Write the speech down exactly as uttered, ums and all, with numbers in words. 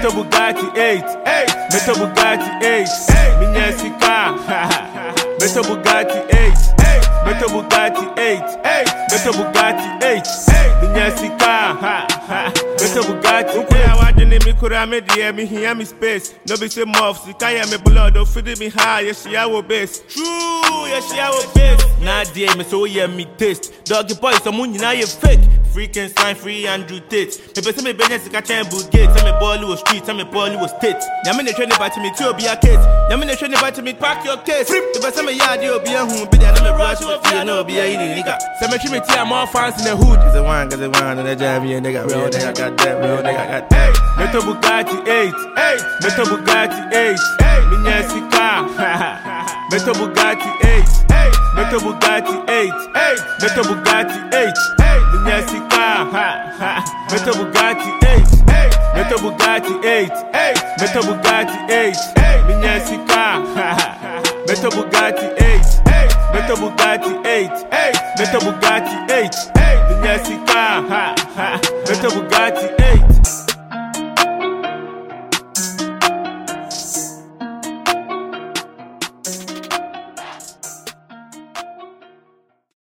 Meto Bugatti eight, hey, Meto Bugatti eight, Minya Sika, Meto Bugatti eight, hey, Meto Bugatti eight, hey, Meto Bugatti eight, Minya Sika, Meto Bugatti. Ukura wajene mi kura me die mi hiya mi space. No be say muff, sika ya me blood, don't feed me high, yes she our base. True, yes she our base. Nah die me so yeah me taste. Doggy boy, someone you know you fake. Freaking sign free Andrew Tate. Me person me business sika chain boot gate. Tell me ball was street, tell me ball was state. Yami ne train about me to be a case. Yami ne train about me pack your case. The person me yard you be a home, be there no me rush with you no be a nigga. Cemetery me tea more fans in the hood. Cause the one, cause the one and the jam and they got real nigga got that real nigga got hey. Meto Bugatti eight, hey, Meto Bugatti eight, hey, Minya Sika, Meto Bugatti eight, hey, Meto Bugatti eight, hey, Meto Bugatti eight, hey, Minya Sika, Meto Bugatti eight, hey, Meto Bugatti eight, hey, Meto Bugatti eight, hey, Minya Sika, Meto Bugatti eight, hey, Meto Bugatti eight, hey,